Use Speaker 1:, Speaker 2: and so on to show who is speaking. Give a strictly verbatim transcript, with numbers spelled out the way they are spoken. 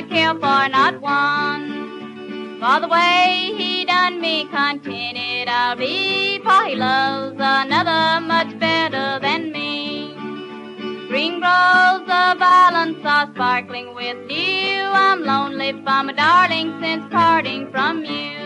Speaker 1: I care for not one. For the way he done me contented I'll be, for he loves another much better than me. Green groves of islands are sparkling with dew. I'm lonely for my darling since parting from you.